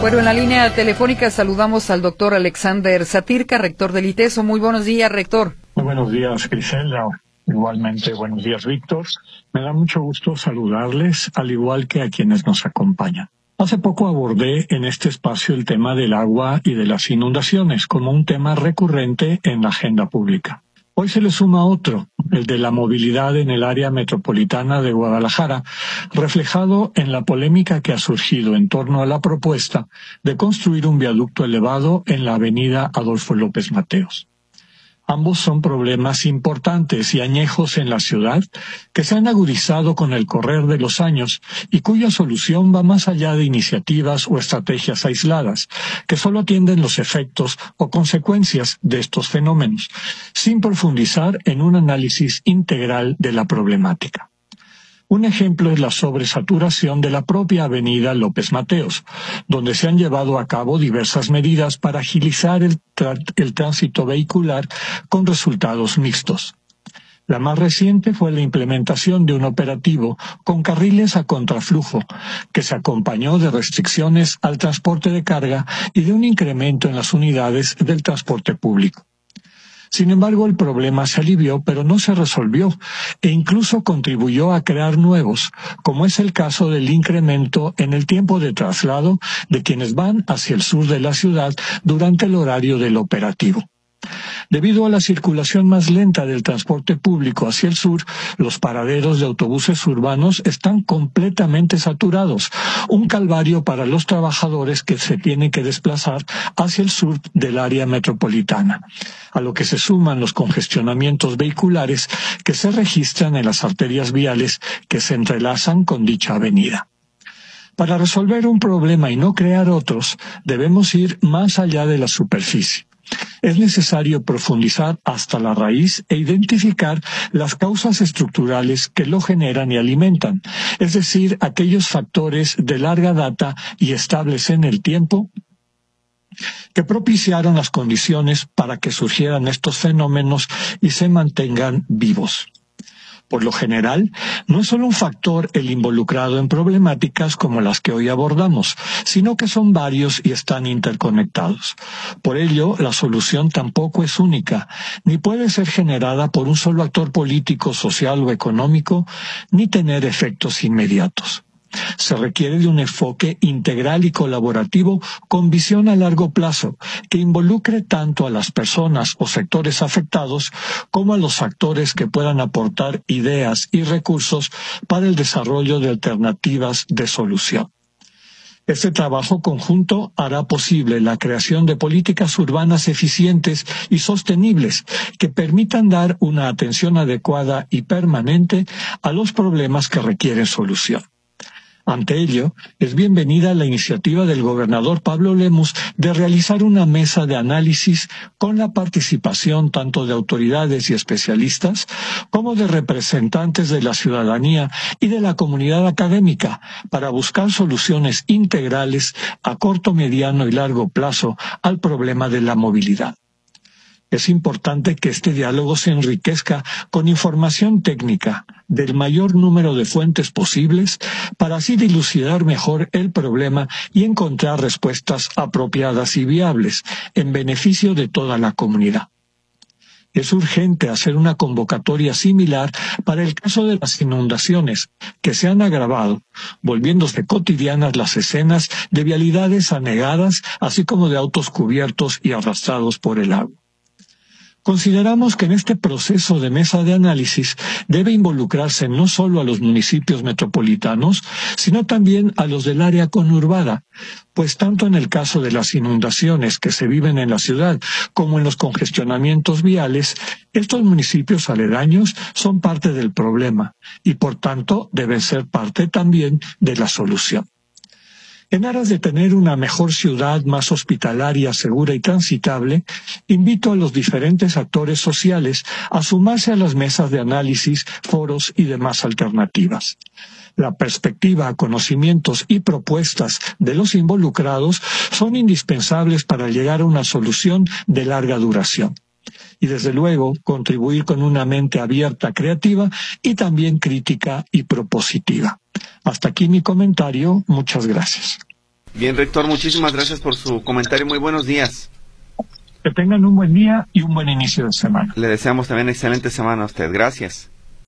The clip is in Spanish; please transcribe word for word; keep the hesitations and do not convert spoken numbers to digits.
Bueno, en la línea telefónica saludamos al doctor Alexander Satirka, rector del ITESO. Muy buenos días, rector. Muy buenos días, Griselda. Igualmente, buenos días, Víctor. Me da mucho gusto saludarles, al igual que a quienes nos acompañan. Hace poco abordé en este espacio el tema del agua y de las inundaciones como un tema recurrente en la agenda pública. Hoy se le suma otro, el de la movilidad en el área metropolitana de Guadalajara, reflejado en la polémica que ha surgido en torno a la propuesta de construir un viaducto elevado en la avenida Adolfo López Mateos. Ambos son problemas importantes y añejos en la ciudad que se han agudizado con el correr de los años y cuya solución va más allá de iniciativas o estrategias aisladas, que solo atienden los efectos o consecuencias de estos fenómenos, sin profundizar en un análisis integral de la problemática. Un ejemplo es la sobresaturación de la propia avenida López Mateos, donde se han llevado a cabo diversas medidas para agilizar el, el tránsito vehicular con resultados mixtos. La más reciente fue la implementación de un operativo con carriles a contraflujo, que se acompañó de restricciones al transporte de carga y de un incremento en las unidades del transporte público. Sin embargo, el problema se alivió, pero no se resolvió, e incluso contribuyó a crear nuevos, como es el caso del incremento en el tiempo de traslado de quienes van hacia el sur de la ciudad durante el horario del operativo. Debido a la circulación más lenta del transporte público hacia el sur, los paraderos de autobuses urbanos están completamente saturados, un calvario para los trabajadores que se tienen que desplazar hacia el sur del área metropolitana, a lo que se suman los congestionamientos vehiculares que se registran en las arterias viales que se entrelazan con dicha avenida. Para resolver un problema y no crear otros, debemos ir más allá de la superficie. Es necesario profundizar hasta la raíz e identificar las causas estructurales que lo generan y alimentan, es decir, aquellos factores de larga data y estables en el tiempo que propiciaron las condiciones para que surgieran estos fenómenos y se mantengan vivos. Por lo general, no es solo un factor el involucrado en problemáticas como las que hoy abordamos, sino que son varios y están interconectados. Por ello, la solución tampoco es única, ni puede ser generada por un solo actor político, social o económico, ni tener efectos inmediatos. Se requiere de un enfoque integral y colaborativo con visión a largo plazo, que involucre tanto a las personas o sectores afectados como a los actores que puedan aportar ideas y recursos para el desarrollo de alternativas de solución. Este trabajo conjunto hará posible la creación de políticas urbanas eficientes y sostenibles que permitan dar una atención adecuada y permanente a los problemas que requieren solución. Ante ello, es bienvenida la iniciativa del gobernador Pablo Lemus de realizar una mesa de análisis con la participación tanto de autoridades y especialistas como de representantes de la ciudadanía y de la comunidad académica para buscar soluciones integrales a corto, mediano y largo plazo al problema de la movilidad. Es importante que este diálogo se enriquezca con información técnica del mayor número de fuentes posibles para así dilucidar mejor el problema y encontrar respuestas apropiadas y viables en beneficio de toda la comunidad. Es urgente hacer una convocatoria similar para el caso de las inundaciones, que se han agravado, volviéndose cotidianas las escenas de vialidades anegadas, así como de autos cubiertos y arrastrados por el agua. Consideramos que en este proceso de mesa de análisis debe involucrarse no solo a los municipios metropolitanos, sino también a los del área conurbada, pues tanto en el caso de las inundaciones que se viven en la ciudad como en los congestionamientos viales, estos municipios aledaños son parte del problema y por tanto deben ser parte también de la solución. En aras de tener una mejor ciudad más hospitalaria, segura y transitable, invito a los diferentes actores sociales a sumarse a las mesas de análisis, foros y demás alternativas. La perspectiva, conocimientos y propuestas de los involucrados son indispensables para llegar a una solución de larga duración. Y desde luego contribuir con una mente abierta, creativa y también crítica y propositiva. Hasta aquí mi comentario. Muchas gracias. Bien, rector, muchísimas gracias por su comentario. Muy buenos días. Que tengan un buen día y un buen inicio de semana. Le deseamos también excelente semana a usted. Gracias.